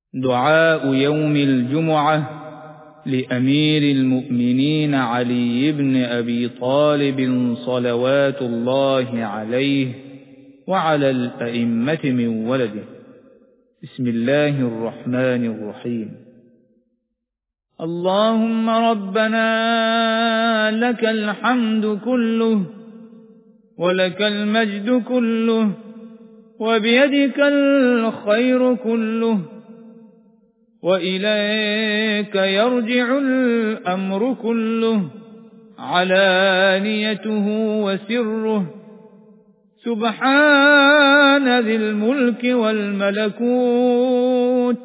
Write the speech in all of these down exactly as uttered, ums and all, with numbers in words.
دعاء يوم الجمعة لأمير المؤمنين علي بن أبي طالب صلوات الله عليه وعلى الأئمة من ولده. بسم الله الرحمن الرحيم. اللهم ربنا لك الحمد كله ولك المجد كله وبيدك الخير كله وإليك يرجع الأمر كله علانيته وسره. سبحان ذي الملك والملكوت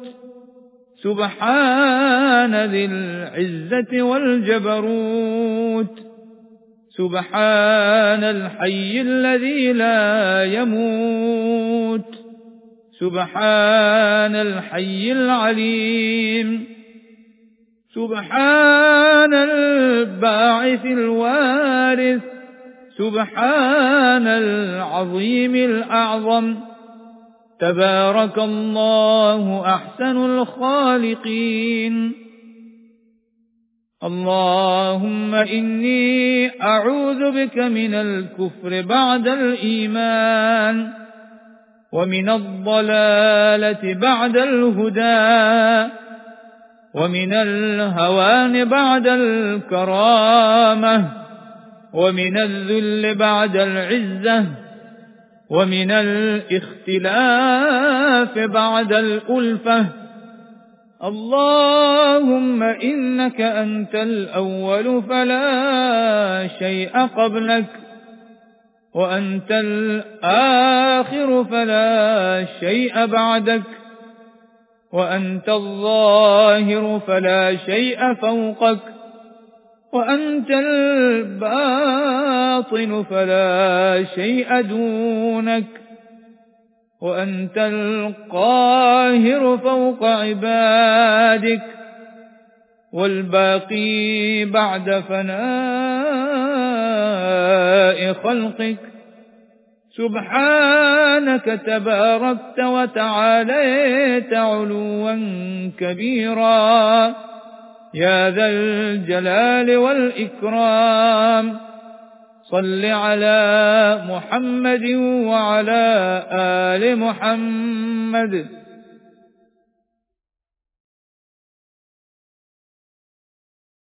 سبحان ذي العزة والجبروت سبحان الحي الذي لا يموت سبحان الحي العليم سبحان الباعث الوارث سبحان العظيم الأعظم. تبارك الله أحسن الخالقين. اللهم إني أعوذ بك من الكفر بعد الإيمان ومن الضلالة بعد الهدى ومن الهوان بعد الكرامة ومن الذل بعد العزة ومن الاختلاف بعد الألفة. اللهم إنك أنت الأول فلا شيء قبلك وأنت الآخر فلا شيء بعدك وأنت الظاهر فلا شيء فوقك وأنت الباطن فلا شيء دونك وأنت القاهر فوق عبادك والباقي بعد فناء خلقك. سبحانك تباركت وتعاليت علوا كبيرا يا ذا الجلال والإكرام. صل على محمد وعلى آل محمد